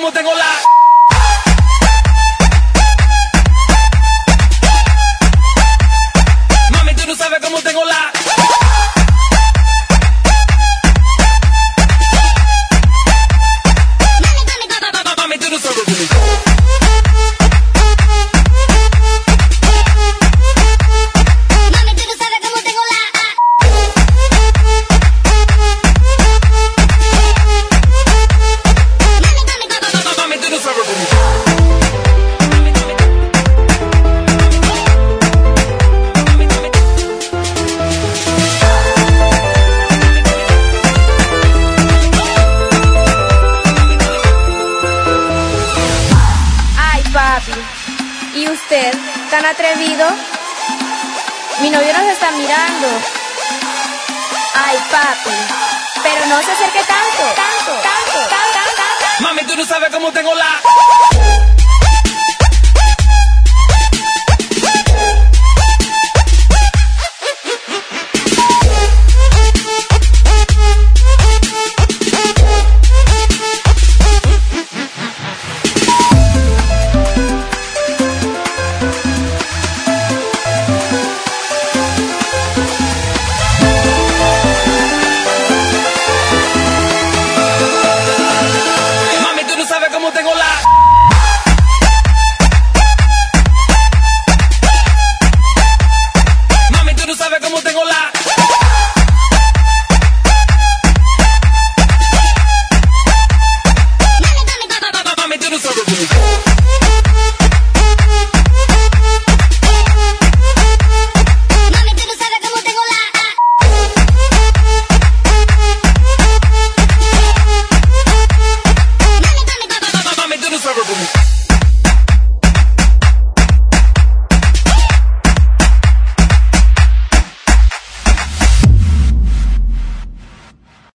cómo tengo la... Mami, tú no sabes cómo tengo la... Mami, tú no sabes cómo tengo la... ¿Y usted, tan atrevido? Mi novio nos está mirando. Ay, papi, pero no se acerque tanto. Mami, tú no sabes cómo tengo la...